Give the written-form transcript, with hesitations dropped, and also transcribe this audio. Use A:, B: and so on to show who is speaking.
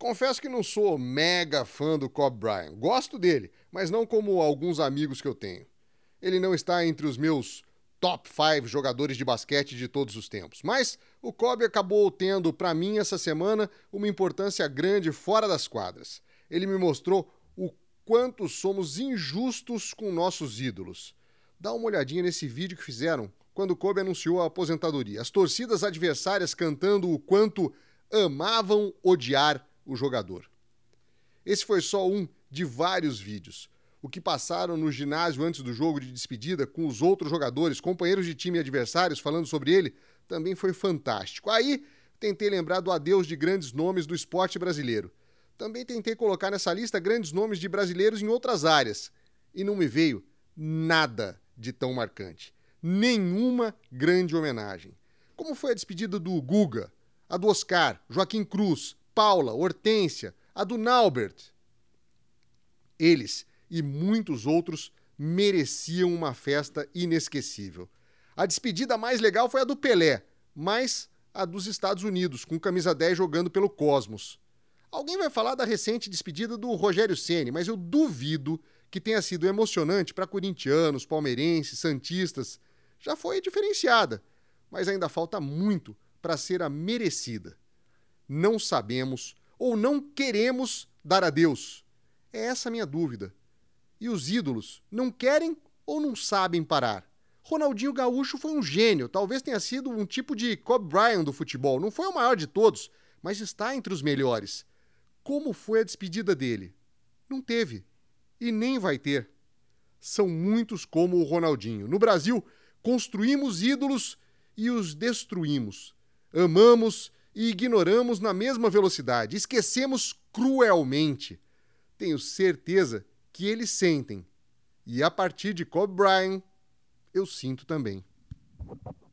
A: Confesso que não sou mega fã do Kobe Bryant. Gosto dele, mas não como alguns amigos que eu tenho. Ele não está entre os meus top 5 jogadores de basquete de todos os tempos. Mas o Kobe acabou tendo, para mim, essa semana, uma importância grande fora das quadras. Ele me mostrou o quanto somos injustos com nossos ídolos. Dá uma olhadinha nesse vídeo que fizeram quando o Kobe anunciou a aposentadoria. As torcidas adversárias cantando o quanto amavam odiar o jogador. Esse foi só um de vários vídeos. O que passaram no ginásio antes do jogo de despedida com os outros jogadores, companheiros de time e adversários falando sobre ele, também foi fantástico. Aí, tentei lembrar do adeus de grandes nomes do esporte brasileiro. Também tentei colocar nessa lista grandes nomes de brasileiros em outras áreas. E não me veio nada de tão marcante. Nenhuma grande homenagem. Como foi a despedida do Guga, a do Oscar, Joaquim Cruz, Paula, Hortência, a do Naubert. Eles e muitos outros mereciam uma festa inesquecível. A despedida mais legal foi a do Pelé, mas a dos Estados Unidos, com camisa 10 jogando pelo Cosmos. Alguém vai falar da recente despedida do Rogério Ceni, mas eu duvido que tenha sido emocionante para corintianos, palmeirenses, santistas. Já foi diferenciada, mas ainda falta muito para ser a merecida. Não sabemos ou não queremos dar adeus. É essa a minha dúvida. E os ídolos não querem ou não sabem parar? Ronaldinho Gaúcho foi um gênio, talvez tenha sido um tipo de Kobe Bryant do futebol. Não foi o maior de todos, mas está entre os melhores. Como foi a despedida dele? Não teve. E nem vai ter. São muitos como o Ronaldinho. No Brasil, construímos ídolos e os destruímos. Amamos e ignoramos na mesma velocidade. Esquecemos cruelmente. Tenho certeza que eles sentem. E a partir de Kobe Bryant, eu sinto também.